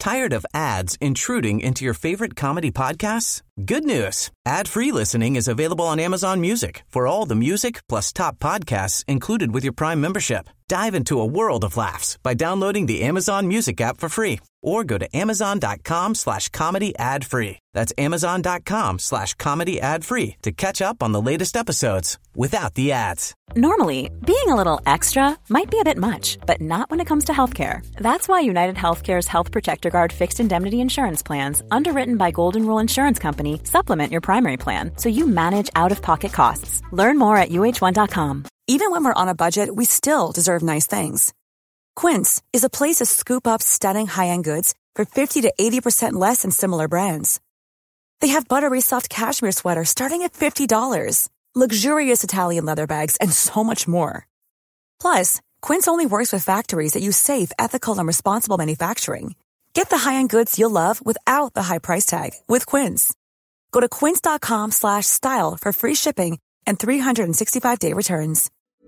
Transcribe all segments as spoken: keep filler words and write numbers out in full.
Tired of ads intruding into your favorite comedy podcasts? Good news. Ad-free listening is available on Amazon Music for all the music plus top podcasts included with your Prime membership. Dive into a world of laughs by downloading the Amazon Music app for free or go to amazon.com slash comedy ad free. That's amazon.com slash comedy ad free to catch up on the latest episodes without the ads. Normally, being a little extra might be a bit much, but not when it comes to healthcare. That's why United Healthcare's Health Protector Guard fixed indemnity insurance plans, underwritten by Golden Rule Insurance Company, supplement your primary plan so you manage out-of-pocket costs. Learn more at U H one dot com. Even when we're on a budget, we still deserve nice things. Quince is a place to scoop up stunning high-end goods for fifty to eighty percent less than similar brands. They have buttery soft cashmere sweaters starting at fifty dollars, luxurious Italian leather bags, and so much more. Plus, Quince only works with factories that use safe, ethical, and responsible manufacturing. Get the high-end goods you'll love without the high price tag with Quince. Go to quince.com slash style for free shipping and three sixty-five day returns.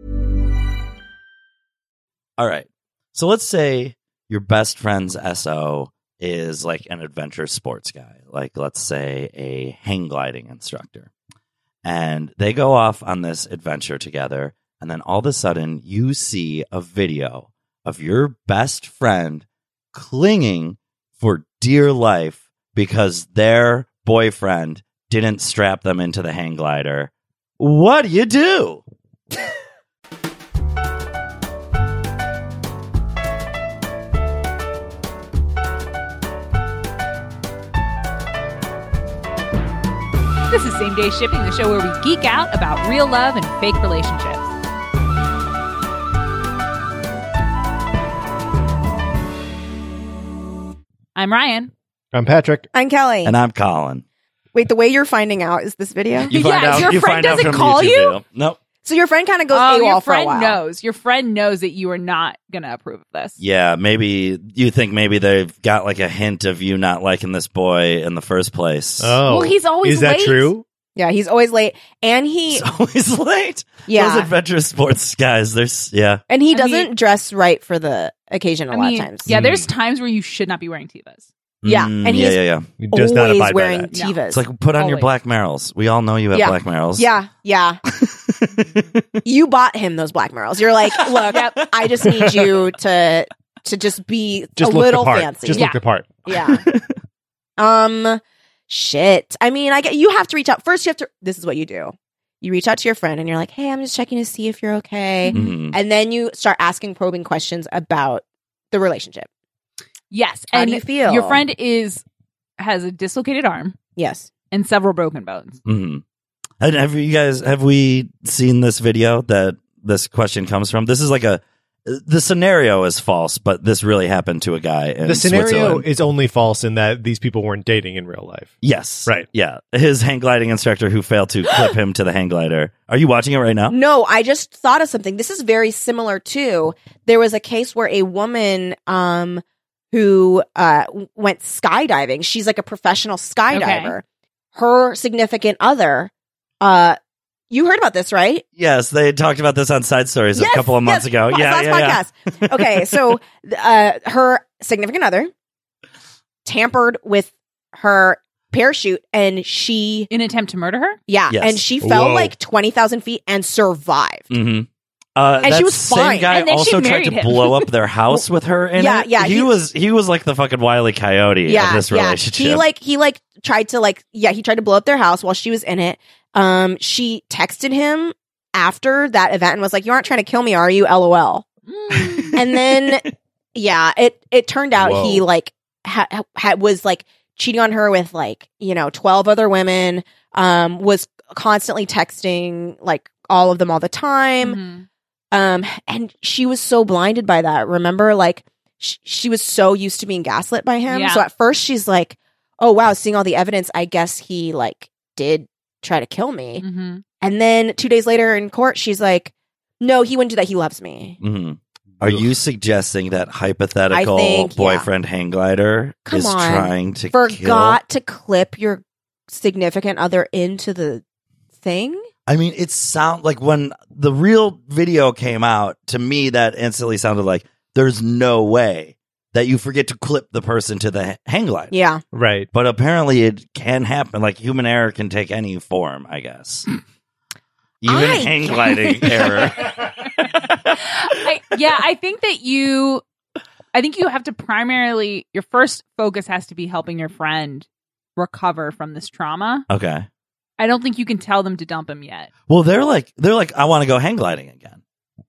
All right. So let's say your best friend's S O is like an adventure sports guy, like let's say a hang gliding instructor. And they go off on this adventure together. And then all of a sudden you see a video of your best friend clinging for dear life because their boyfriend didn't strap them into the hang glider. What do you do? This is Same Day Shipping, the show where we geek out about real love and fake relationships. I'm Ryan. I'm Patrick. I'm Kelly. And I'm Colin. Wait, the way you're finding out is this video? You find Yeah, out, your you friend find out doesn't from call the YouTube you? video. Nope. So your friend kind of goes Oh, AWOL your for a friend while. knows. Your friend knows that you are not going to approve of this. Yeah, maybe you think maybe they've got like a hint of you not liking this boy in the first place. Oh, Well, he's always is that late. true? Yeah, he's always late, and he He's always late. Yeah. Those adventure sports guys, there's, yeah. and he I doesn't mean- dress right for the occasion a I lot mean, of times. yeah, there's times where you should not be wearing Tevas. Yeah, Mm, and yeah, he's yeah, yeah. He does not always abide by wearing that. No. Tevas. It's like, put on your Always. Black Merrills. We all know you have Yeah. Black Merrills. yeah, yeah. You bought him those Black Merrills. You're like, look, I just need you to to just be Just a look little the part. fancy. Just Yeah. look the part. Yeah. um, shit. I mean, I get you have to reach out first. You have to. This is what you do. You reach out to your friend and you're like, hey, I'm just checking to see if you're okay. Mhm. And then you start asking probing questions about the relationship. Yes. How and do you feel? Your friend is has a dislocated arm Yes. and several broken bones. Mhm. And have you guys, have we seen this video that this question comes from? This is like a, the scenario is false, but this really happened to a guy in The scenario Switzerland. is only false in that these people weren't dating in real life. Yes. Right. Yeah. His hang gliding instructor who failed to clip him to the hang glider. Are you watching it right now? No, I just thought of something. This is very similar to there was a case where a woman um who uh went skydiving. She's like a professional skydiver. Her significant other uh you heard about this, right? Yes. They had talked about this on Side Stories Yes, a couple of months yes, ago. last Yeah. Yeah, yeah. podcast. Okay, so uh her significant other tampered with her parachute and she In an attempt to murder her? yeah, Yes. and she fell Whoa. like twenty thousand feet and survived. Mm-hmm. Uh, And that she was same fine. guy And then she also tried married to him. blow up their house with her in Yeah, it. yeah, He, he- was he was like the fucking Wile E. Coyote Yeah, of this yeah. relationship. He like he like tried to like yeah, he tried to blow up their house while she was in it. Um, she texted him after that event and was like, "You aren't trying to kill me, are you? LOL." And then yeah, it it turned out Whoa. he like ha- ha- was like cheating on her with like you know twelve other women. Um, was constantly texting like all of them all the time. Mhm. Um, and she was so blinded by that. Remember, like sh- she was so used to being gaslit by him. Yeah. So at first she's like, "Oh wow, seeing all the evidence, I guess he like did try to kill me." Mhm. And then two days later in court, she's like, "No, he wouldn't do that. He loves me." hmm Are you suggesting that hypothetical I think, yeah. boyfriend hang glider Come is on. trying to kill? Forgot to clip your significant other into the thing? I mean, it sound like when the real video came out, to me, that instantly sounded like there's no way that you forget to clip the person to the hang glider. Yeah. Right. But apparently it can happen. Like human error can take any form, I guess. Even I hang gliding error. I, yeah, I think that you, I think you have to primarily, your first focus has to be helping your friend recover from this trauma. Okay. I don't think you can tell them to dump him yet. Well, they're like, they're like, I want to go hang gliding again.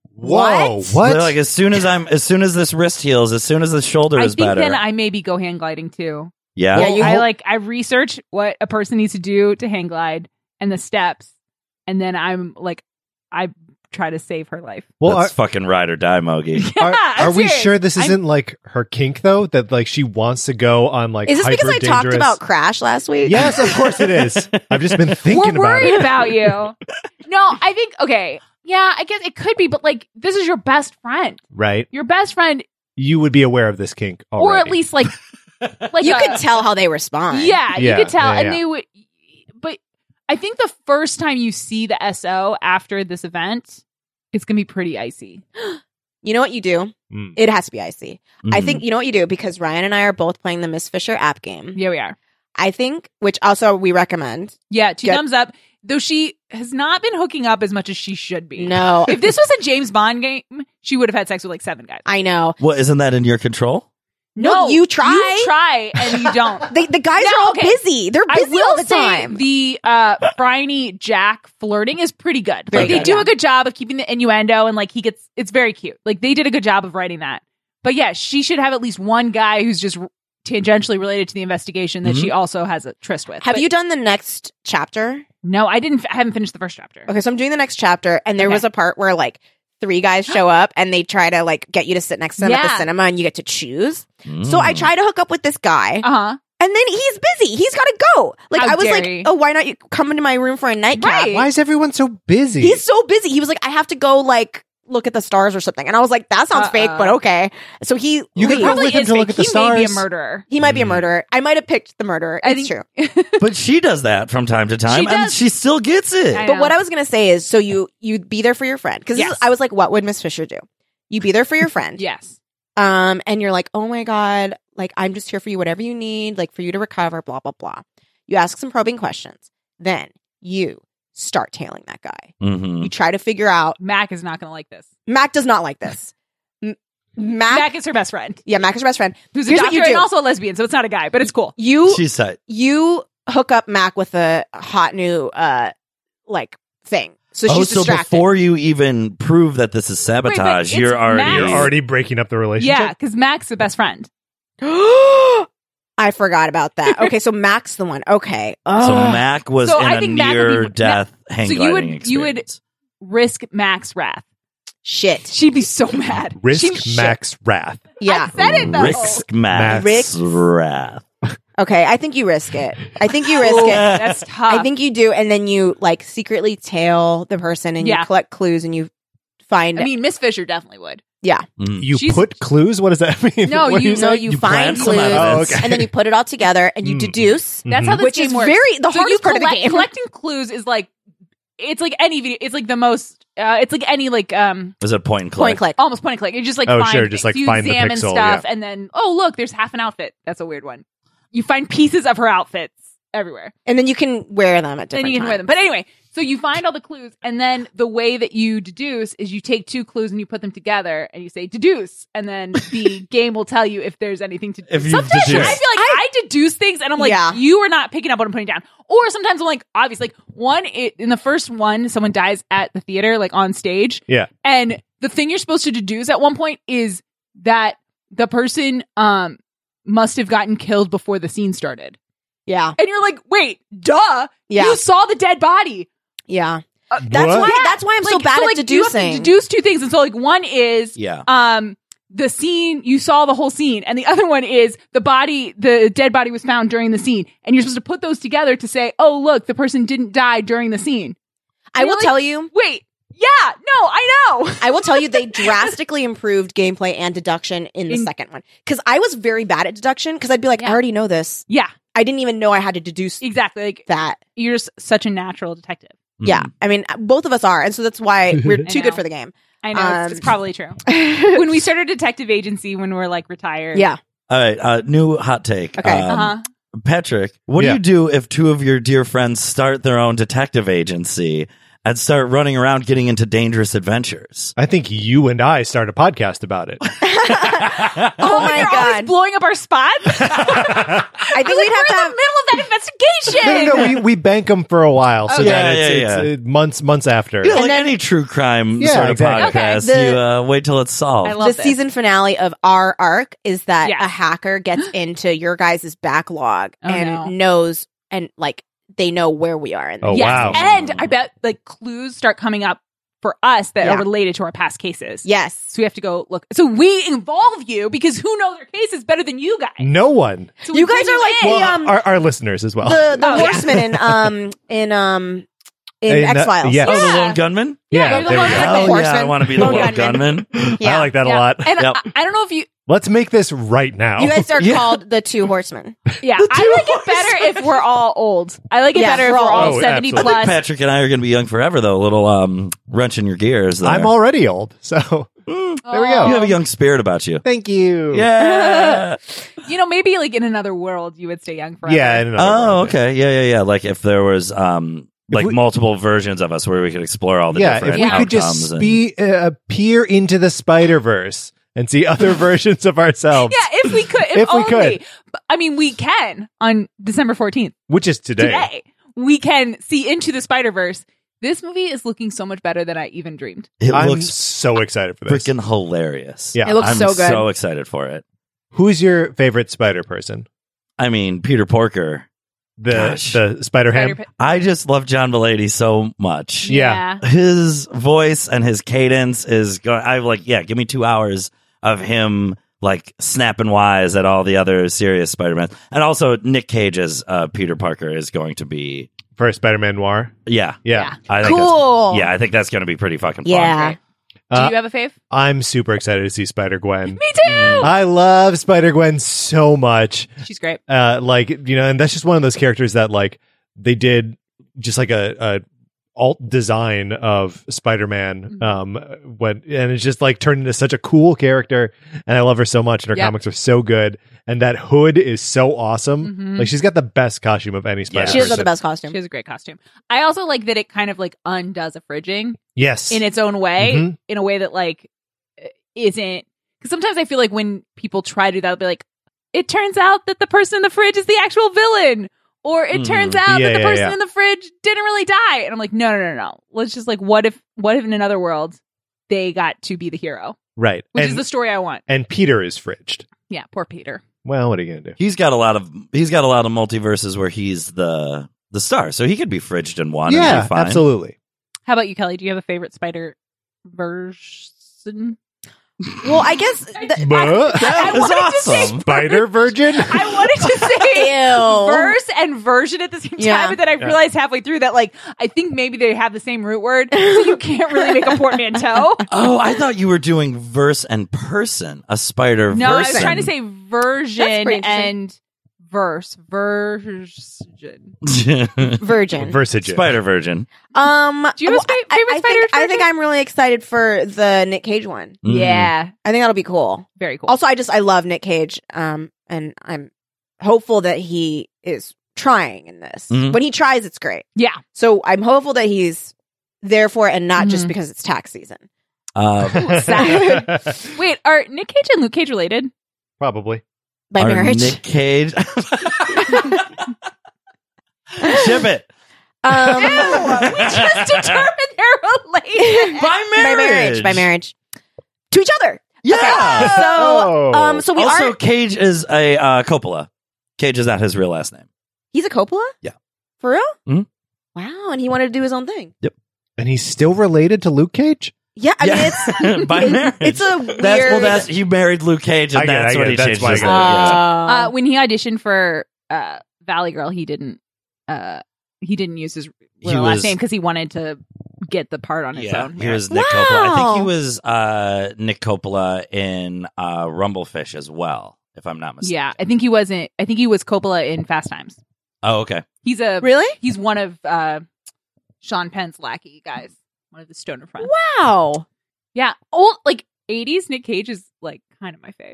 Whoa! What? What? They're like, as soon as I'm, as soon as this wrist heals, as soon as the shoulder I is think better. then I maybe go hang gliding too. yeah. Yeah, you I hope- like, I research what a person needs to do to hang glide and the steps. And then I'm like, I try to save her life. well, That's are, fucking ride or die, Mogi. are, I'm are we serious. sure this I'm- isn't like her kink though? That like she wants to go on like Is this because I hyper talked dangerous- about Crash last week? Yes, of course it is. I've just been thinking We're about worried it. about you. No, I think, okay. Yeah, I guess it could be, but like, this is your best friend. Right? Your best friend, You would be aware of this kink already. or at least like, like You a- could tell how they respond. Yeah, Yeah, you could tell. yeah, and yeah. they would, but I think the first time you see the S O after this event, it's going to be pretty icy. You know what you do? Mm. It has to be icy. I Mhm. think you know what you do because Ryan and I are both playing the Miss Fisher app game. Yeah, we are. I think, which also we recommend. Yeah, two Get- thumbs up. Though she has not been hooking up as much as she should be. No, If this was a James Bond game, she would have had sex with like seven guys. I know. Well, isn't that in your control? No, you try. You try and you don't. They, the guys No, are all okay. busy. They're I busy will all the say time. the uh, Bryony Jack flirting is pretty good. Very Like, they good, do yeah. a good job of keeping the innuendo, and like he gets, it's very cute. Like they did a good job of writing that. But yeah, she should have at least one guy who's just tangentially related to the investigation that Mhm. she also has a tryst with. Have But you done the next chapter? No, I didn't. I haven't finished the first chapter. Okay, so I'm doing the next chapter, and there Okay. was a part where like three guys show up and they try to like get you to sit next to them at the Yeah. cinema, and you get to choose. So I Mm. try to hook up with this guy, Uh huh. and then he's busy. He's got to go. Like How I was dare like, he. oh, why not you come into my room for a nightcap? Right. Why is everyone so busy? He's so busy. He was like, I have to go like look at the stars or something, and I was like, that sounds Uh-uh. fake, but okay. So he You could leaves. go Probably with him is to look fake. at the He may be a stars. murderer. He might be a Mm. murderer. I might have picked the murderer. I It's think- true. But she does that from time to time, She and does. she still gets it. I But know. what I was gonna say is, so you you be there for your friend because Yes. I was like, what would Miss Fisher do? You be there for your friend, Yes. um, and you're like, oh my god, like I'm just here for you, whatever you need, like for you to recover, blah blah blah. You ask some probing questions, then you start tailing that guy. Mhm. You try to figure out. Mac is not going to like this. Mac does not like this. M- Mac, Mac is her best friend, yeah, Mac is your best friend. who's a Here's what doctor you do. and also a lesbian, so it's not a guy, but it's cool. You She's tight. you hook up Mac with a hot new uh like thing, so Oh, she's so distracted. before you even prove that this is sabotage, it's you're already Mac- You're already breaking up the relationship. Yeah, because Mac's the best friend. I forgot about that. Okay, so Mac's the one. Okay. So Ugh. Mac was So in I a think Mac would be- near death hang so you gliding would- you would- experience. Risk Mac's wrath. Shit. She'd be so mad. Risk She'd- Max wrath. Yeah. I said it though. Risk Mac's Risk- wrath. Okay, I think you risk it. I think you risk Ooh, it. That's tough. I think you do, and then you like secretly tail the person, and Yeah. you collect clues, and you find. I mean, Miss Fisher definitely would. yeah. Mm. You She's- put clues? What does that mean? No, What do you- No, say? you, You find plant some clues, evidence. Oh, okay. and then you put it all together, and you Mm. deduce. That's Mhm. how this Which game is works. very- the So hardest you part of the collect- game. Collecting clues is like, it's like any video. It's like the most. Uh, it's like any like um Was it point and click? Point and click. almost point and click. You just like Oh, find sure, things. just, like, you find the examine pixel, stuff, yeah. and then oh look, there's half an outfit. That's a weird one. You find pieces of her outfits everywhere. And then you can wear them at different And you can times. wear them. But anyway, so you find all the clues, and then the way that you deduce is you take two clues and you put them together, and you say deduce, and then the game will tell you if there's anything to. If you've sometimes I feel deduced. like I, deduce things, and I'm like, Yeah. you are not picking up what I'm putting down. Or sometimes I'm like, obviously, like one it, in the first one, someone dies at the theater, like on stage, Yeah. and the thing you're supposed to deduce at one point is that the person um must have gotten killed before the scene started. Yeah. And you're like, wait, duh. Yeah. You saw the dead body. Yeah. Uh, That's What? why. yeah. That's why I'm so Like, bad so, at like, deducing. You have to deduce two things. And so like one is Yeah. um the scene, you saw the whole scene. And the other one is the body, the dead body was found during the scene. And you're supposed to put those together to say, oh, look, the person didn't die during the scene. I And will you're tell like, you. Wait, yeah, no, I know. I will tell you they drastically improved gameplay and deduction in the In- second one. Because I was very bad at deduction because I'd be like, Yeah. I already know this. Yeah, I didn't even know I had to deduce exactly. Like that. you're just such a natural detective. Yeah. Mm. I mean, both of us are. And so that's why we're I too know. good for the game. I know it's, Um, it's probably true. When we started a detective agency when we were like retired, Yeah. All right, uh, new hot take. Okay. Um, Uh-huh. Patrick, what Yeah. do you do if two of your dear friends start their own detective agency and start running around getting into dangerous adventures? I think you and I start a podcast about it. Oh my You're always god! blowing up our spot. I think I was like, we'd we're have to in have. the middle of that investigation. No, no, no, we, we bank them for a while, so Okay. that Yeah, it's, yeah, it's uh, months months after. Yeah, like then- any true crime Yeah, sort of exactly. podcast, Okay. The- you uh, wait till it's solved. I love The this. season finale of our arc is that Yes. a hacker gets into your guys' backlog Oh, and no. knows and like they know where we are. In Oh, the- Yes. wow. And I bet like clues start coming up for us that Yeah. are related to our past cases. Yes. So we have to go look. So we involve you because who knows their cases better than you guys? No one. So we You guys bring are like in. the, Well, um, our, our listeners as well. The the Oh, yeah. horsemen in um in um in In, uh, X Files. yeah. Oh, the Yeah. lone gunman? yeah, they're the there we ones go. that- Oh, the yeah, I horseman. want to be the Lone lone gunman. gunman. Yeah. I like that Yeah. a lot. And Yep. I, I don't know if you. Let's make this right now. You guys are Yeah. called the two horsemen. Yeah, I like it better if we're all old. I like it Yeah, better if we're we're all all old. seventy Oh, I think plus. Patrick and I are going to be young forever, though. A little um, wrench in your gears there. I'm already old, so Mm, there we go. you have a young spirit about you. thank you. Yeah. You know, maybe like in another world, you would stay young forever. Yeah. in another Oh, world, okay. Yeah, yeah, yeah. Like if there was um If like we- multiple versions of us where we could explore all the Yeah, if different we Yeah. could just outcomes and- be, uh, appear into the Spider Verse and see other versions of ourselves, Yeah, if we could. If, If we only. could. But, I mean, we can on December fourteenth. which is today. Today. We can see into the Spider-Verse. This movie is looking so much better than I even dreamed. it I'm looks so excited for this. freaking hilarious. Yeah. It looks I'm so good. so excited for it. Who's your favorite Spider person? I mean, Peter Porker. The Gosh. the Spider Ham. Spider- I just love John Mulaney so much. Yeah. His voice and his cadence is going. I like, yeah, give me two hours of him like snapping wise at all the other serious Spider-Man. And also Nick Cage's uh, Peter Parker is going to be, for Spider Man Noir. yeah. Yeah. I think Cool. That's, yeah, I think that's going to be pretty fucking fun. Yeah. Do Uh, you have a fave? I'm super excited to see Spider Gwen. Me too. I love Spider Gwen so much. She's great. Uh, like, you know, and that's just one of those characters that like they did just like a, a alt design of Spider-Man. Mhm. Um, when, and it's just like turned into such a cool character. And I love her so much. And her Yep. comics are so good. And that hood is so awesome. Mhm. Like she's got the best costume of any Spider She has person. the best costume. She has a great costume. I also like that it kind of like undoes a fridging Yes. in its own way, Mhm. in a way that like isn't. Because sometimes I feel like when people try to do that, they'll be like, it turns out that the person in the fridge is the actual villain. Or it Mhm. turns out Yeah, that the yeah, person yeah. in the fridge didn't really die. And I'm like, no, no, no, no. Let's just like, what if, what if in another world they got to be the hero? right. Which and, is the story I want. and Peter is fridged. Yeah, poor Peter. Well, what are you going to do? He's got a lot of he's got a lot of multiverses where he's the the star, so he could be fridged in one. and Yeah, be fine. absolutely. How about you, Kelly? Do you have a favorite spider version? Well, I guess the, Buh. That I was wanted to say awesome. Spider Virgin? I wanted to say Ew. verse and version at the same time, Yeah. but then I Yeah. realized halfway through that like I think maybe they have the same root word, so you can't really make a portmanteau. Oh, I thought you were doing verse and person, a spider. No, I was version. trying to say That's version pretty interesting. and verse. Version. Virgin. Versigin. Spider Virgin. Um, Do you have a well, spa- I- favorite I, spider think, I think version? I'm really excited for the Nick Cage one. Mhm. Yeah, I think that'll be cool. very cool. Also, I just I love Nick Cage. Um, and I'm hopeful that he is trying in this. Mhm. When he tries, it's great. yeah. So I'm hopeful that he's there for it and not just Mhm. because it's tax season. Uh, Sad. Wait, are Nick Cage and Luke Cage related? Probably. By our marriage. Nick Cage. Ship it um, Ew, we just determined they're related. by by marriage. marriage. By marriage. To each other. Yeah. So, Oh. um, so we also, are. Cage is a uh, Coppola. Cage is not his real last name. He's a Coppola. Yeah. For real. Mhm. Wow, and he wanted to do his own thing. And he's still related to Luke Cage? Yeah, I mean Yeah. it's by it- marriage. it's a weird. That's well. That's he married Luke Cage, and I get it, that's I what get he it. That's changed why I his got name. it, Yeah. Uh, when he auditioned for uh, Valley Girl, he didn't. Uh, he didn't use his He real last was- name because he wanted to get the part on his Yeah, own. he was Nick Coppola. I think Wow. he was uh, Nick Coppola in uh, Rumblefish as well, if I'm not mistaken. Yeah, I think he wasn't. I think he was Coppola in Fast Times. Oh, okay. He's a Really? he's one of uh, Sean Penn's lackey guys, one of the stoner friends. Wow. Yeah, old like eighties Nick Cage is like kind of my fave.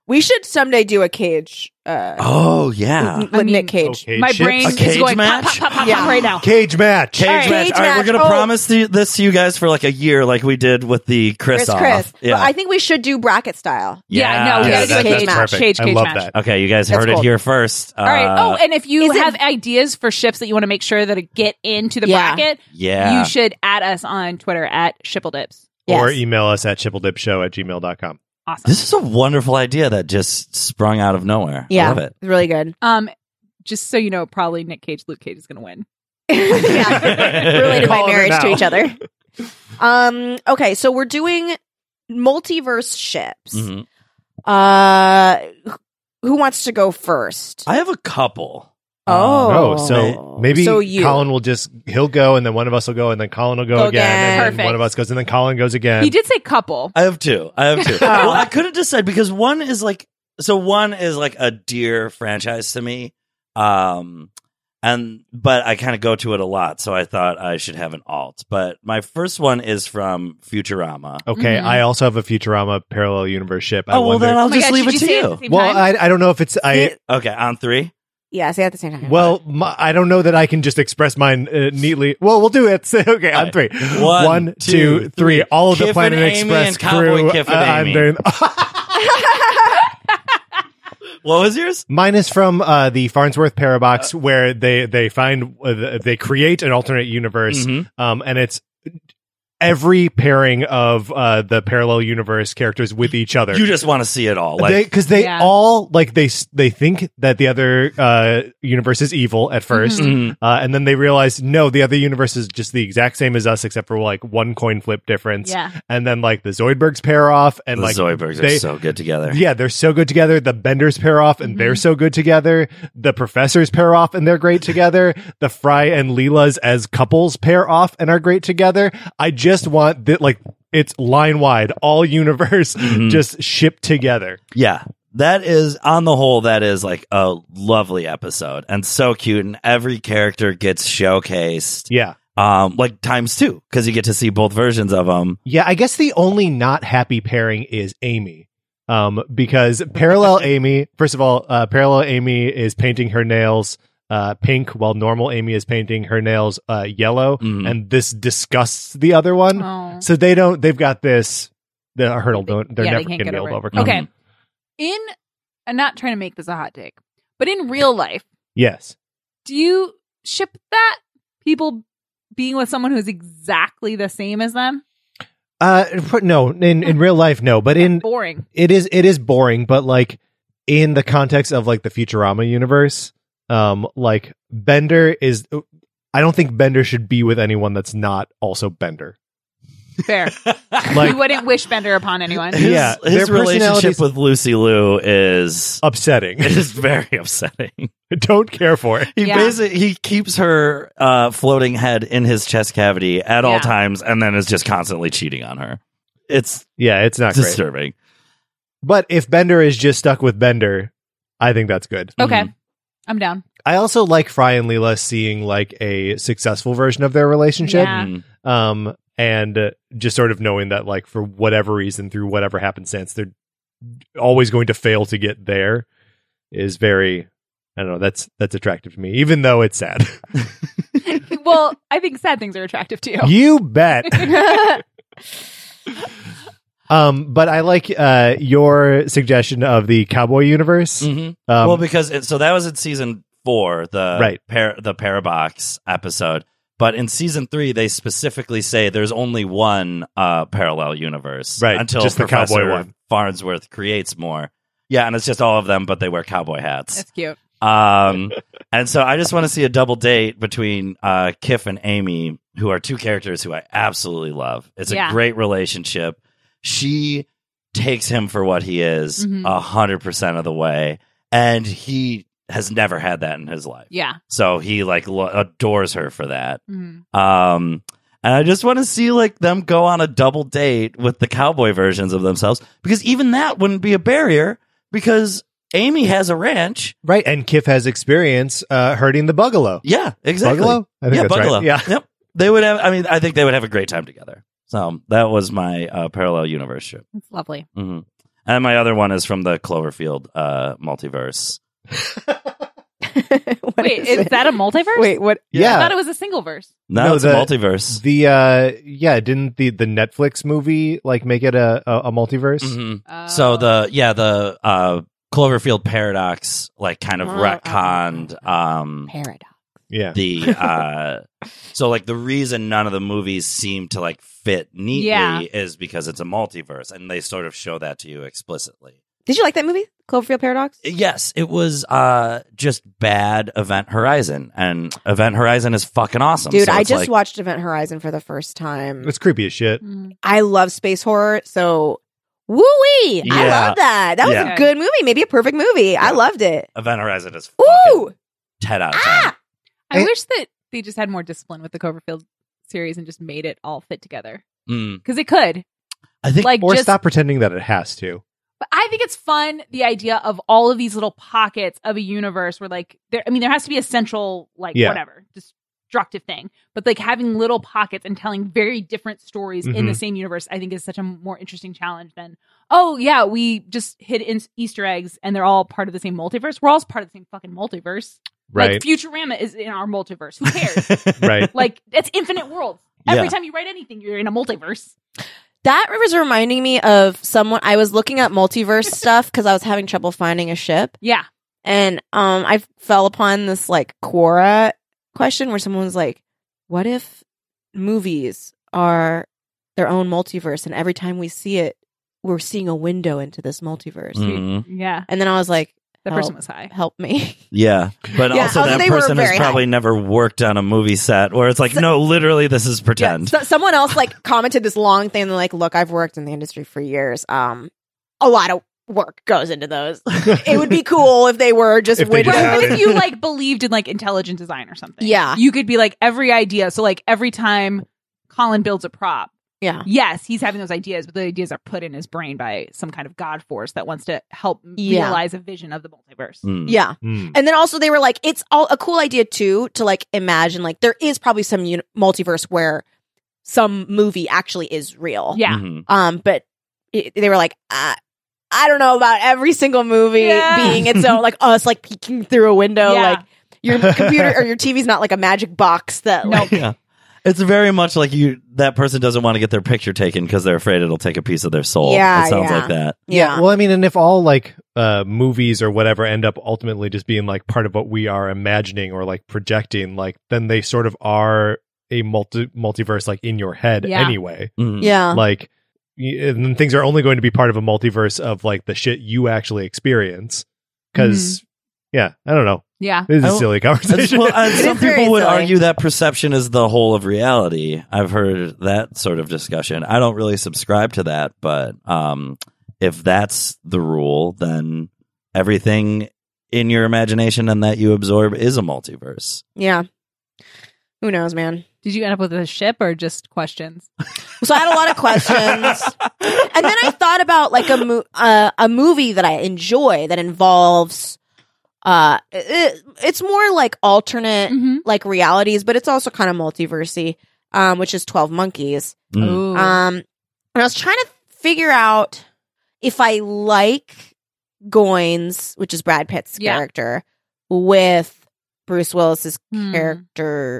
We should someday do a Cage. Uh, Oh yeah, with I mean, Nick Cage. Okay, My ships. brain A is cage going match? pop, pop, pop, pop, Yeah. pop right now. Cage match. cage All right. match. Cage All right, we're match. gonna Oh. promise the, this to you guys for like a year, like we did with the Chris. Chris, off. Chris. Yeah, But I think we should do bracket style. Yeah, no, we Yeah, gotta do that- a that's cage match. perfect. Cage, I cage love match. that. Okay, you guys That's heard cool. it here first. All right. Uh, Oh, and if you is it- have ideas for ships that you want to make sure that get into the Yeah. bracket, yeah, you should add us on Twitter at Shippledips. Or Yes. email us at shippledippshow at gmail dot com. Awesome. this is a wonderful idea that just sprung out of nowhere. I Yeah, love it. it's really good. Um, just so you know, probably Nick Cage, Luke Cage is going to win. yeah, related by Calling it marriage to now. each other. Um. Okay, so we're doing multiverse ships. Mhm. Uh, who wants to go first? I have a couple. Oh. Oh, so maybe So you. Colin will just he'll go and then one of us will go and then Colin will go, Go again, again. and then Perfect. one of us goes and then Colin goes again. He did say couple. I have two. I have two. Oh. Well, I couldn't decide because one is like so one is like a dear franchise to me. Um and but I kind of go to it a lot, so I thought I should have an alt. But my first one is from Futurama. Okay, Mhm. I also have a Futurama parallel universe ship. I Oh, well, wonder. then I'll Oh my just gosh, leave did it you to say it at you. the same well, time? I I don't know if it's I. Okay, on three. Yeah, say at the same time. Well, my, I don't know that I can just express mine uh, neatly. Well, we'll do it. So, okay, on Right. three. One, One, two, two, three. three. All of the Kiff Planet and Amy Express and Cowboy crew. Kiff and uh, I'm Amy. doing- What was yours? Mine is from uh, the Farnsworth Parabox, where they they find uh, they create an alternate universe, Mhm. um, and it's every pairing of uh, the parallel universe characters with each other. You just want to see it all. Like Because they, Yeah. all like they s- they think that the other uh, universe is evil at 1st Mhm. uh, and then they realize no, the other universe is just the exact same as us, except for like one coin flip difference. Yeah. And then like the Zoidbergs pair off, and the like Zoidbergs they- are so good together. yeah, they're so good together. The Benders pair off, and they're so good together. The Professors pair off, and they're great together. The Fry and Leela's as couples pair off and are great together. I just want that, like, it's line wide, all universe Mhm. just shipped together. Yeah. That is, on the whole, that is like a lovely episode and so cute. And every character gets showcased, Yeah. um, like times two, because you get to see both versions of them. Yeah, I guess the only not happy pairing is Amy. Um, because parallel Amy, first of all, uh, parallel Amy is painting her nails uh, pink, while normal Amy is painting her nails uh, yellow, Mhm. and this disgusts the other one. Oh. So they don't. They've got this the hurdle. Don't they're Yeah, they never can't going to get be able over to it. overcome. Okay. In, I'm not trying to make this a hot take, but in real life, Yes. do you ship that? People being with someone who's exactly the same as them? Uh, pr- no. In in real life, no. But in Boring. it is it is boring. But like in the context of like the Futurama universe, um, like Bender is. I don't think Bender should be with anyone that's not also Bender. Fair. Like- you wouldn't wish Bender upon anyone. His, Yeah, his their relationship personalities- with Lucy Liu is Upsetting. is very upsetting. Don't care for it. He Yeah. basically he keeps her uh, floating head in his chest cavity at all Yeah. times, and then is just constantly cheating on her. It's Yeah, it's not great. disturbing. But if Bender is just stuck with Bender, I think that's good. Okay. Mhm. I'm down. I also like Fry and Leela seeing like a successful version of their relationship. Yeah. Mhm. Um, and uh, just sort of knowing that like for whatever reason, through whatever happenstance, they're always going to fail to get there is very, I don't know, that's that's attractive to me, even though it's sad. Well, I think sad things are attractive to you. You bet. Um, but I like uh your suggestion of the cowboy universe. Mhm. Um, well, because it, so that was in season four, the Right. par- the Parabox episode. But in season three, they specifically say there's only one uh, parallel universe, Right, Until just the Professor cowboy one. Farnsworth creates more. Yeah, and it's just all of them, but they wear cowboy hats. That's cute. Um, and so I just want to see a double date between uh, Kiff and Amy, who are two characters who I absolutely love. It's Yeah. a great relationship. She takes him for what he is a Mhm. hundred percent of the way, and he has never had that in his life. Yeah. So he like lo- adores her for that. Mhm. Um, and I just want to see like them go on a double date with the cowboy versions of themselves, because even that wouldn't be a barrier, because Amy has a ranch. right, and Kiff has experience uh hurting the Buggalo. Yeah, exactly. Buggalo? I think yeah, that's right. Buggalo. Yeah. Yep. They would have. I mean, I think they would have a great time together. So that was my uh, parallel universe trip. That's lovely. hmm And my other one is from the Cloverfield uh, multiverse. Wait, is, is that a multiverse? Wait, what? Yeah. I thought it was a single verse. No, No, it's the- a multiverse. The uh yeah, didn't the the Netflix movie like make it a a, a multiverse? Mhm. Oh. So the yeah the uh, Cloverfield paradox like kind of Oh, retconned um, Paradox. Yeah. the uh, so like the reason none of the movies seem to like fit neatly Yeah. is because it's a multiverse, and they sort of show that to you explicitly. Did you like that movie, Cloverfield Paradox? Yes, it was uh, just bad Event Horizon, and Event Horizon is fucking awesome. Dude, So I it's just like, watched Event Horizon for the first time. It's creepy as shit. Mm. I love space horror, so woo-wee! I Yeah. love that. That was Yeah. a good movie, maybe a perfect movie. I loved it. Event Horizon is fucking Ooh! ten out of ten. Ah! I I- wish that they just had more discipline with the Cloverfield series and just made it all fit together. Mm. Because it could. I think Like, Or just, stop pretending that it has to. But I think it's fun, the idea of all of these little pockets of a universe where, like, there, I mean, there has to be a central, like, Yeah. whatever, destructive thing. But, like, having little pockets and telling very different stories in the Mhm. same universe, I think is such a more interesting challenge than, oh, yeah, we just hid in Easter eggs and they're all part of the same multiverse. We're all part of the same fucking multiverse. Right. Like, Futurama is in our multiverse. Who cares? Right. Like, it's infinite worlds. Every Yeah. time you write anything, you're in a multiverse. That was reminding me of someone. I was looking at multiverse stuff because I was having trouble finding a ship, Yeah. and um, I fell upon this like Quora question where someone was like, "What if movies are their own multiverse, and every time we see it, we're seeing a window into this multiverse?" Mhm. Yeah. And then I was like, The Help. person was high. "Help me!" Yeah, but Yeah, also although that they were person has very probably high. never worked on a movie set where it's like, So- no, literally, this is pretend. Yeah, so someone else like commented this long thing. They're like, "Look, I've worked in the industry for years. Um, a lot of work goes into those. It would be cool if they were just If they just windows." Right, but if happened. you like believed in like intelligent design or something, Yeah. you could be like every idea. So like every time Colin builds a prop, Yeah. yes, he's having those ideas, but the ideas are put in his brain by some kind of god force that wants to help Yeah. realize a vision of the multiverse. Mm. Yeah. Hmm. And then also they were like, it's all a cool idea too to like imagine like there is probably some uni- multiverse where some movie actually is real. Yeah, Mhm. Um, but it, they were like, uh, I don't know about every single movie Yeah. being its own, like us like peeking through a window, Yeah. like your computer or your T V's not like a magic box that like Yeah. It's very much like you. That person doesn't want to get their picture taken because they're afraid it'll take a piece of their soul. Yeah, it sounds yeah. like that. yeah. Well, I mean, and if all like uh movies or whatever end up ultimately just being like part of what we are imagining or like projecting, like then they sort of are a multi multiverse like in your head Yeah. anyway. Mhm. Yeah. Like y- and then things are only going to be part of a multiverse of like the shit you actually experience. Because yeah, I don't know. yeah. This is I a don't- silly It's- conversation. well, and It some is very people would silly. argue that perception is the whole of reality. I've heard that sort of discussion. I don't really subscribe to that, but um, if that's the rule, then everything in your imagination and that you absorb is a multiverse. Yeah. Who knows, man? Did you end up with a ship or just questions? So I had a lot of questions, and then I thought about like a mo- uh, a movie that I enjoy that involves. Uh, it, it's more like alternate Mhm. like realities, but it's also kind of multiversy. Um, which is twelve Monkeys. Mm. Ooh. Um, and I was trying to figure out if I like Goins, which is Brad Pitt's Yeah. character, with Bruce Willis's Hmm. character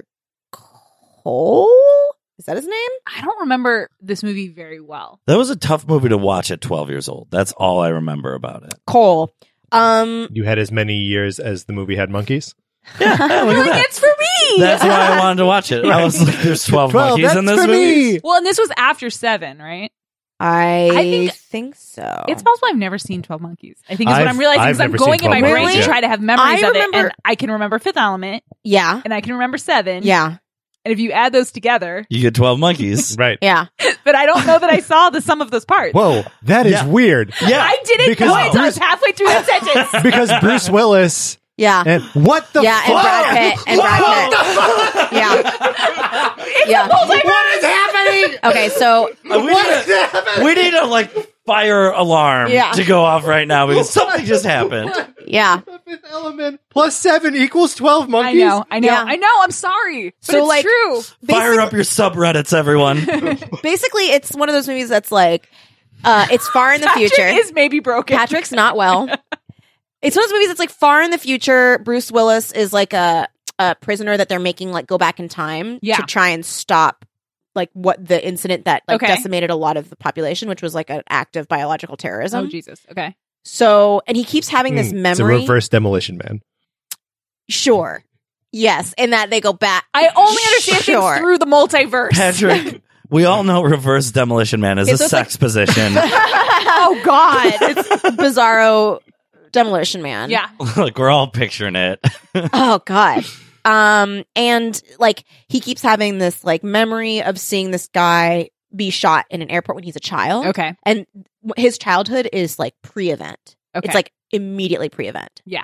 Cole. Is that his name? I don't remember this movie very well. That was a tough movie to watch at twelve years old. That's all I remember about it. Cole. Um, You had as many years as the movie had monkeys. Yeah, look at like, that. it's for me. That's why I wanted to watch it. I was like, "There's twelve, monkeys that's in this for movie." me. Well, and this was after seven, right? I, I think- think so. It's possible I've never seen twelve Monkeys. I think is what I've- I'm realizing I've because I'm never seen going in my twelve brain Monkeys, to yeah. try to have memories I of it, remember- and I can remember Fifth Element, yeah, and I can remember Seven. yeah, And if you add those together, You get twelve monkeys. Right. yeah. but I don't know that I saw the sum of those parts. Whoa, that is Yeah. weird. Yeah, I didn't Because know it until I was Bruce- halfway through that sentence. Because Bruce Willis Yeah. and what the Yeah, and fuck? Brad Pitt. And Brad Pitt. Yeah. Yeah. What is happening? Okay, so we, need a, we need a like fire alarm Yeah. to go off right now because something just happened. yeah. The fifth element plus seven equals twelve I monkeys. know, I know, Yeah. I know. I'm sorry, but So, it's like- true. Fire up your subreddits, everyone. Basically, it's one of those movies that's like Uh, it's far in the Patrick future. is maybe broken. Patrick's not well. It's one of those movies that's like far in the future. Bruce Willis is like a, a prisoner that they're making like go back in time Yeah. to try and stop like what the incident that like Okay. decimated a lot of the population, which was like an act of biological terrorism. Oh Jesus. Okay. So, and he keeps having this Mm, It's a memory. reverse Demolition Man. Sure. Yes. And that they go back. I only understand Sure. things through the multiverse. Patrick, we all know Reverse Demolition Man is It's a just like- sex position. Oh God. It's Bizarro Demolition Man. Yeah. Like we're all picturing it. Oh God. Um, and like he keeps having this like memory of seeing this guy be shot in an airport when he's a child. Okay. And his childhood is like pre-event. Okay. It's like immediately pre-event. Yeah.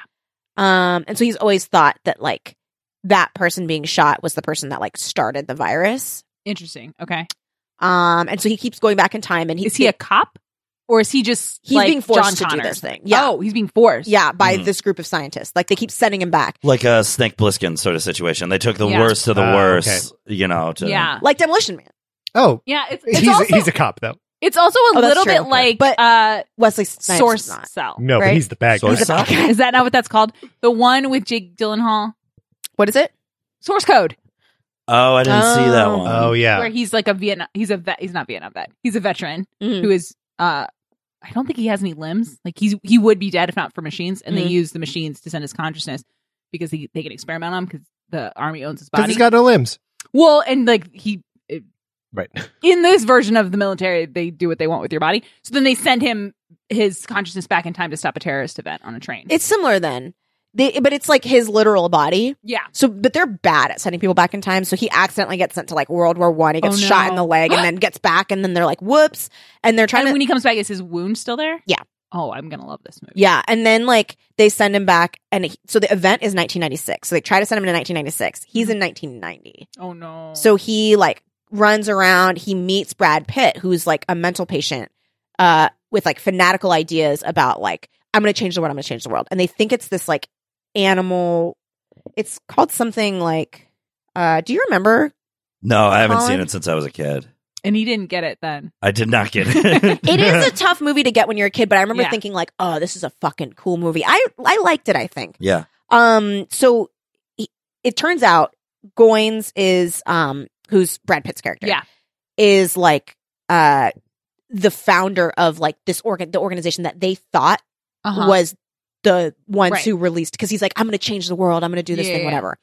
Um, and so he's always thought that like that person being shot was the person that like started the virus. Interesting. Okay. Um, and so he keeps going back in time, and he Is he a cop? Or is he just He's like being forced John to do Connor? this thing. Yeah. Oh, he's being forced. yeah by Mhm. this group of scientists. Like they keep sending him back, Like a Snake Plissken sort of situation. They took the Yeah. worst of the Ah, worst, you know, to Yeah. like Demolition Man. Oh, Yeah. It's, it's he's also, he's a cop though. it's also a Oh, that's little true. bit Okay. like But- uh, Wesley Snipes Source is not. Cell. No, Right? but he's the bad guy. Source He's a Cell? bad guy. Is that not what that's called? The one with Jake Gyllenhaal? What is it? Source Code. Oh, I didn't see that Oh. one. Oh yeah. Where he's like a Vietnam, he's a vet, he's not Vietnam vet. He's a veteran Mhm. who is, uh, I don't think he has any limbs. Like he's, he would be dead if not for machines. And Mhm. they use the machines to send his consciousness because he, they can experiment on him because the army owns his Because body. he's got no limbs. well, and like he, it, Right. in this version of the military, they do what they want with your body. So then they send him his consciousness back in time to stop a terrorist event on a train. It's similar then. They, but it's like his literal body. yeah. So, but they're bad at sending people back in time. So he accidentally gets sent to like World War One. He gets Oh, no. shot in the leg and then gets back, and then they're like, "Whoops!" And they're trying And to, when he comes back, is his wound still there? Yeah. Oh, I'm gonna love this movie. yeah. And then like they send him back, and he, so the event is nineteen ninety-six. So they try to send him to nineteen ninety-six. He's in nineteen ninety. Oh no. So he like runs around. He meets Brad Pitt, who's like a mental patient, uh, with like fanatical ideas about like I'm going to change the world. I'm going to change the world. And they think it's this like animal. It's called something like. Uh, do you remember? No, I haven't Colin? seen it since I was a kid. and he didn't get it then. I did not get it. It is a tough movie to get when you're a kid, but I remember Yeah. thinking like, oh, this is a fucking cool movie. I I liked it. I think. Yeah. Um. So he, it turns out Goins is um who's Brad Pitt's character. Yeah. Is like uh the founder of like this organ the organization that they thought Uh-huh. was the ones Right. who released, because he's like, I'm going to change the world. I'm going to do this Yeah, thing, yeah. whatever.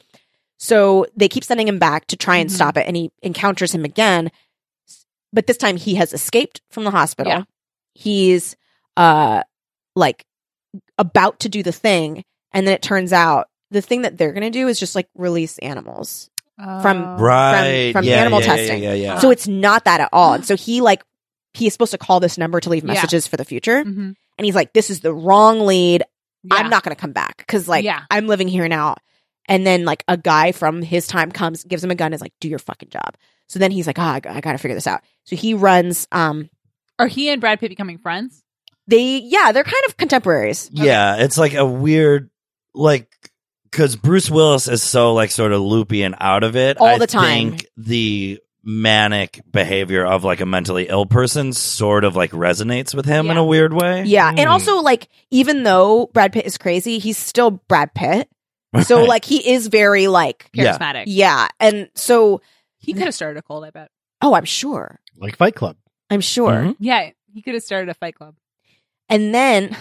So they keep sending him back to try and Mhm. stop it, and he encounters him again. But this time he has escaped from the hospital. Yeah. He's uh like about to do the thing, and then it turns out the thing that they're going to do is just like release animals. from- Oh. Right. from yeah, animal yeah, yeah, testing. Yeah, yeah. So it's not that at all. And so he like he is supposed to call this number to leave Yeah. messages for the future. Mhm. And he's like, this is the wrong lead. Yeah. I'm not going to come back because like Yeah. I'm living here now. And then like a guy from his time comes, gives him a gun, and is like, do your fucking job. So then he's like, oh, I, I got to figure this out. So he runs. Um, Are he and Brad Pitt becoming friends? they yeah, they're kind of contemporaries. Yeah, it's like a weird, like, because Bruce Willis is so like sort of loopy and out of it All I the time. think the manic behavior of like a mentally ill person sort of like resonates with him in Yeah. a weird way. Yeah, Mm. and also like even though Brad Pitt is crazy, he's still Brad Pitt. So Right. like he is very like Yeah. Charismatic. yeah, and so He could have started a cult, I bet. oh, I'm sure, Like Fight Club. I'm sure. Mhm. Yeah, he could have started a fight club. And then,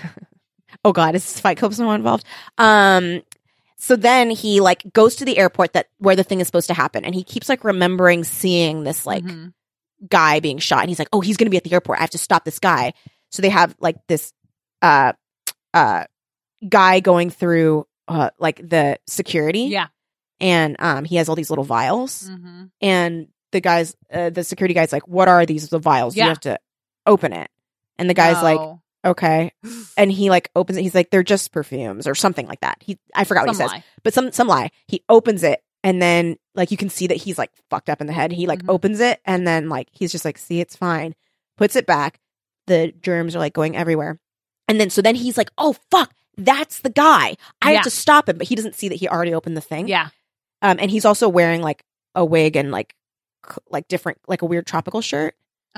oh god, is Fight Club someone involved? Um, so then he like goes to the airport that where the thing is supposed to happen, and he keeps like remembering seeing this like Mhm. guy being shot, and he's like, oh, he's gonna be at the airport. I have to stop this guy. So they have like this uh uh guy going through uh like the security, Yeah. and um he has all these little vials, hmm and the guy's uh, the security guy's like, what are these the vials? Yeah. You have to open it, and the guy's like, okay. And he like opens it. He's like, they're just perfumes or something like that. He, I forgot what he says, but some, some lie. He opens it, and then like you can see that he's like fucked up in the head. He like Mhm. opens it, and then like he's just like, see, it's fine. Puts it back. The germs are like going everywhere. And then, so then he's like, oh fuck, that's the guy. I Yeah. have to stop him. But he doesn't see that he already opened the thing. Yeah. Um, and he's also wearing like a wig and like, c- like different, like a weird tropical shirt.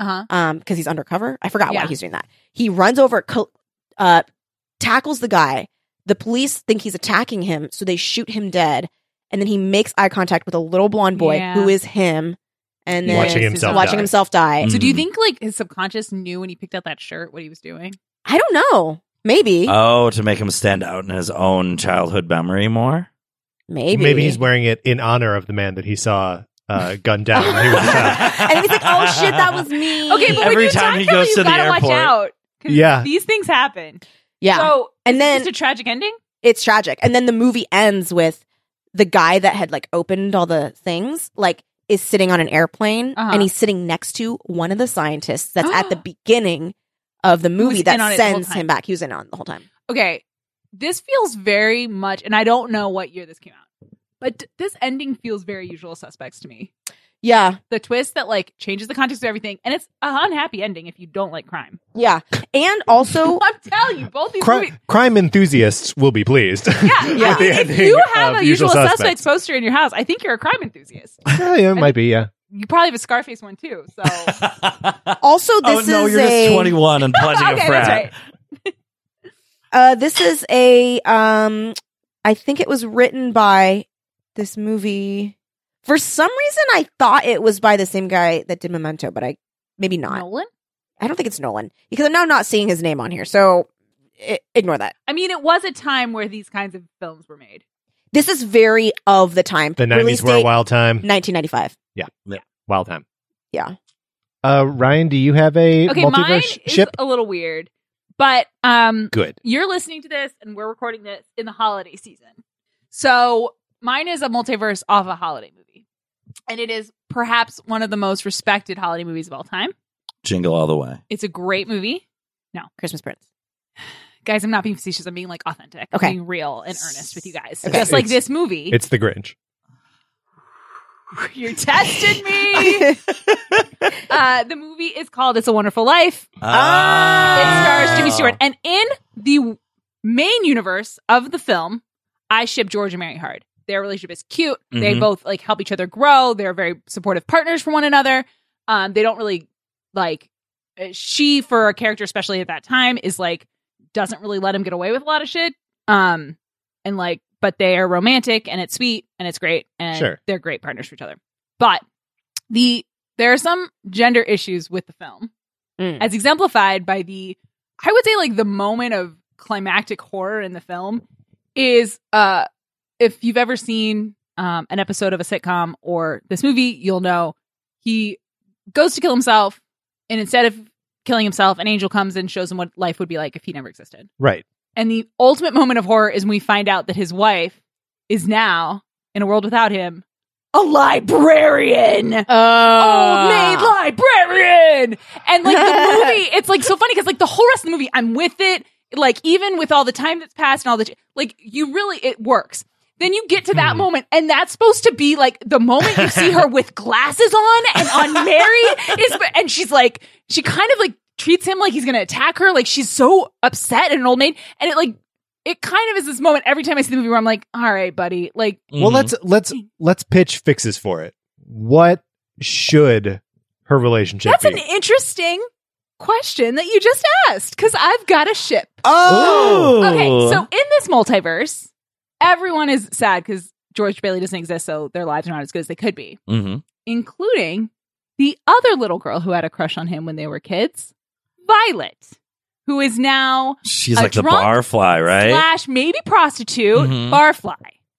Uh-huh. um, because he's undercover. I forgot Yeah. why he's doing that. He runs over, co- uh, tackles the guy. The police think he's attacking him, so they shoot him dead. And then he makes eye contact with a little blonde boy Yeah. who is him, and then Watching himself watching die. himself die. So do you Mhm. think like his subconscious knew when he picked out that shirt what he was doing? I don't know. Maybe, Oh, to make him stand out in his own childhood memory more? maybe, Maybe he's wearing it in honor of the man that he saw uh, gunned down when he was a child. and he's like, "Oh shit, that was me." Okay, but Every when you time time he travel, goes you to the gotta watch airport. out. 'Cause Yeah. these things happen. yeah. So and then it's a tragic ending. it's tragic. And then the movie ends with the guy that had like opened all the things, like is sitting on an airplane, Uh-huh. and he's sitting next to one of the scientists that's at the beginning of the movie in that on it the whole sends time. him back. He was in on it the whole time. Okay, this feels very much, and I don't know what year this came out, but t- this ending feels very Usual Suspects to me. Yeah, The twist that like changes the context of everything, and it's an unhappy ending if you don't like crime. yeah. And also, I'm telling you, both these Cri- movies. crime enthusiasts will be pleased. Yeah, Yeah. I mean, if ending you have of a Usual Suspects poster in your house, I think you're a crime enthusiast. Yeah, yeah, it might be, yeah. You probably have a Scarface one too. So also oh, this no, is you're a just twenty-one and pledging okay, a frat. that's right. uh, this is a um, I think it was written by this movie. For some reason, I thought it was by the same guy that did Memento, but I maybe not. Nolan. I don't think it's Nolan because I'm now not seeing his name on here. So I- ignore that. I mean, it was a time where these kinds of films were made. This is very of the time. The Release nineties were a date, wild time. nineteen ninety-five. Wild time. Yeah. Uh, Ryan, do you have a Okay, mine multiverse is ship? a little weird, but um, Good. you're listening to this and we're recording this in the holiday season. So mine is a multiverse off a holiday movie. And it is perhaps one of the most respected holiday movies of all time. Jingle all the way. It's a great movie. Christmas Prince. Guys, I'm not being facetious. I'm being like authentic. Okay. I'm being real and earnest with you guys. Okay. Just like It's- this movie. It's the Grinch. You tested me. uh, the movie is called It's a Wonderful Life. Ah. It stars Jimmy Stewart. And in the main universe of the film, I ship George and Mary Hard. Their relationship is cute. They Mhm. both like help each other grow. They're very supportive partners for one another. Um, they don't really like uh, she for a character, especially at that time, is like doesn't really let him get away with a lot of shit. Um, and like, but they are romantic and it's sweet and it's great and Sure. they're great partners for each other. But the there are some gender issues with the film, Mm. as exemplified by the I would say like the moment of climactic horror in the film is uh if you've ever seen um an episode of a sitcom or this movie, you'll know he goes to kill himself and instead of killing himself, an angel comes and shows him what life would be like if he never existed. Right. And the ultimate moment of horror is when we find out that his wife is now, in a world without him, a librarian. Oh, Old maid librarian. And like the movie, it's like so funny because like the whole rest of the movie, I'm with it. Like even with all the time that's passed and all the, ch- like you really, it works. Then you get to that Hmm. moment and that's supposed to be like the moment you see her with glasses on and unmarried is, and she's like, she kind of like treats him like he's going to attack her. Like she's so upset and an old maid. And it like, it kind of is this moment every time I see the movie where I'm like, all right, buddy, like, Well, Mhm. let's let's let's pitch fixes for it. What should her relationship that's be? an interesting question that you just asked because I've got a ship. Oh. Okay, so in this multiverse, everyone is sad because George Bailey doesn't exist, so their lives are not as good as they could be, hmm including the other little girl who had a crush on him when they were kids, Violet, who is now She's A like the drunk barfly, right? slash maybe prostitute, Mhm. barfly.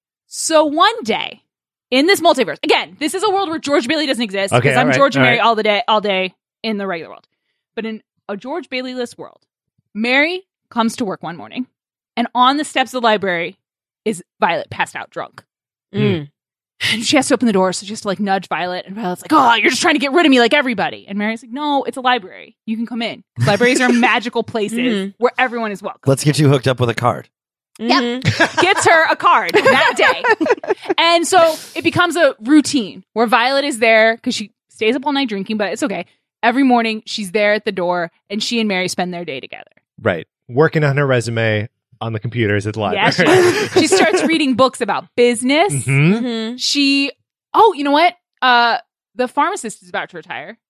So one day in this multiverse, again, this is a world where George Bailey doesn't exist Okay, because I'm all right, George and all Mary right. all the day, all day in the regular world. But in a George Bailey-less world, Mary comes to work one morning, and on the steps of the library is Violet passed out drunk. Mm. And she has to open the door, so she has to like nudge Violet, and Violet's like, "Oh, you're just trying to get rid of me like everybody." And Mary's like, "No, it's a library. You can come in. Libraries are magical places Mhm. where everyone is welcome." Let's get you hooked up with a card. Mhm. Gets her a card that day. And so it becomes a routine where Violet is there because she stays up all night drinking, but it's okay. Every morning she's there at the door and she and Mary spend their day together. Right. Working on her resume on the computers at the Yeah, library. she, she starts reading books about business. Mhm. Mhm. She, oh, you know what? Uh, the pharmacist is about to retire.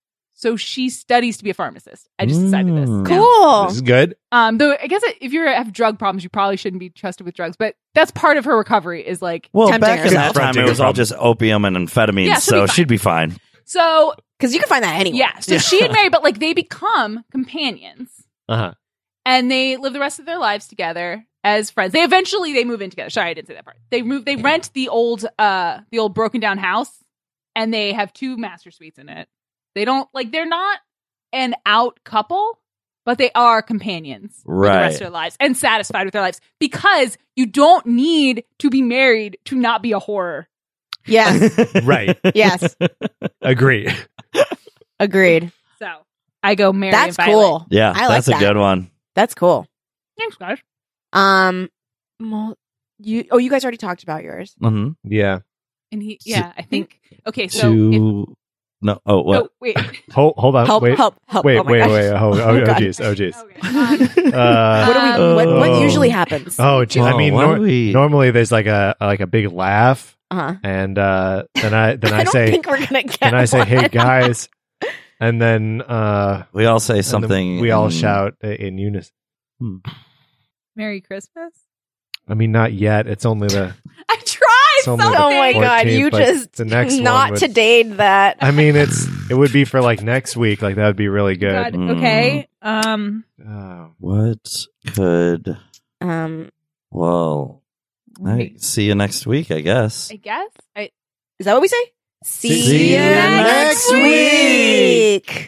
So she studies to be a pharmacist. I just decided this. Mm. now. Cool. This is good. Um, though I guess if you have drug problems, you probably shouldn't be trusted with drugs. But that's part of her recovery. Is like Well, Tempting back in herself. that time, it was all just opium and amphetamines, Yeah, she'll so be fine. she'd be fine. so. Because you can find that anywhere. Yeah. So she and Mary, but like they become companions. Uh huh. And they live the rest of their lives together as friends. They eventually they move in together. Sorry, I didn't say that part. They move. They rent the old, uh, the old broken down house, and they have two master suites in it. They don't like. They're not an out couple, but they are companions for the Right. rest of their lives and satisfied with their lives because you don't need to be married to not be a horror. Yes. Right. Yes. Agree. So Agreed. I go Mary. That's and Violet. cool. Yeah, I like that's a that. good one. That's cool. Thanks, guys. Um, well, you. Oh, you guys already talked about yours. Mm-hmm. Yeah. And he, yeah, I think. Okay, so if, To no, oh what? oh wait, Hold, hold on. Help! wait. Help! Help! Wait, oh my wait, gosh. wait. Oh, oh, Oh, oh, God. geez. Oh, geez. okay. Um, Uh, What do we? What, what Oh. usually happens? oh, geez. I Oh, mean, why nor- do we- normally there's like a like a big laugh, Uh-huh. and uh, then I then I, I don't say, think we're gonna get. and I say, one. "Hey guys," and then uh, We all say and then something. we all in- shout i- in unison. Merry Christmas. I mean, not yet. It's only the. I tried It's only something. the Oh my God! fourteenth, You but just the next one not would- to date that. I mean, it's it would be for like next week. Like that would be really good. God, Mm. okay. Um. Oh. What could? Um, Well, I wait, see you next week, I guess. I guess I. is that what we say? See, See you you next next week.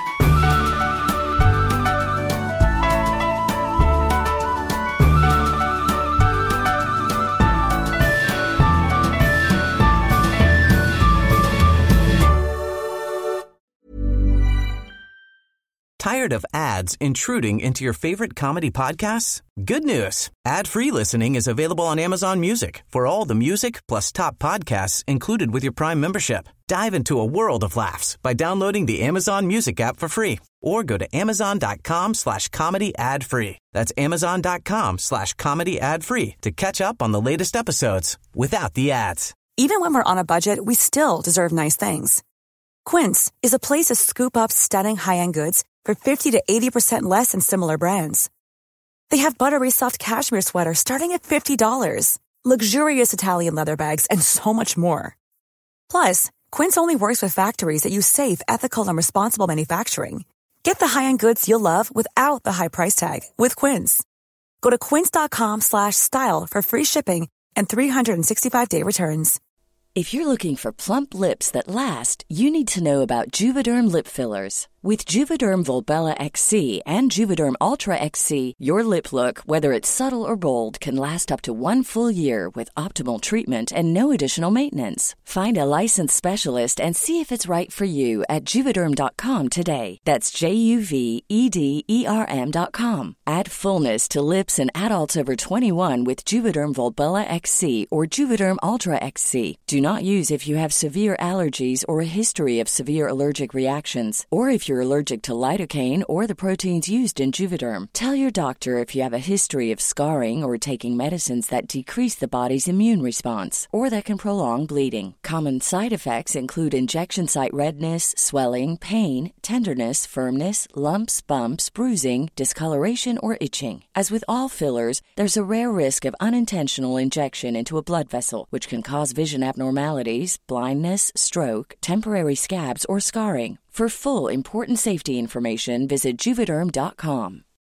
Tired of ads intruding into your favorite comedy podcasts? Good news. Ad-free listening is available on Amazon Music for all the music plus top podcasts included with your Prime membership. Dive into a world of laughs by downloading the Amazon Music app for free or go to amazon.com slash comedy ad free. That's amazon.com slash comedy ad free to catch up on the latest episodes without the ads. Even when we're on a budget, we still deserve nice things. Quince is a place to scoop up stunning high-end goods for fifty to eighty percent less than similar brands. They have buttery soft cashmere sweaters starting at fifty dollars, luxurious Italian leather bags, and so much more. Plus, Quince only works with factories that use safe, ethical, and responsible manufacturing. Get the high-end goods you'll love without the high price tag with Quince. Go to quince.com slash style for free shipping and three sixty-five day returns. If you're looking for plump lips that last, you need to know about Juvederm lip fillers. With Juvederm Volbella X C and Juvederm Ultra X C, your lip look, whether it's subtle or bold, can last up to one full year with optimal treatment and no additional maintenance. Find a licensed specialist and see if it's right for you at Juvederm dot com today. That's J U V E D E R M dot com. Add fullness to lips in adults over twenty-one with Juvederm Volbella X C or Juvederm Ultra X C. Do not use if you have severe allergies or a history of severe allergic reactions, or if you're allergic to lidocaine or the proteins used in Juvederm. Tell your doctor if you have a history of scarring or taking medicines that decrease the body's immune response or that can prolong bleeding. Common side effects include injection site redness, swelling, pain, tenderness, firmness, lumps, bumps, bruising, discoloration, or itching. As with all fillers, there's a rare risk of unintentional injection into a blood vessel, which can cause vision abnormalities, blindness, stroke, temporary scabs, or scarring. For full important safety information, visit Juvederm dot com.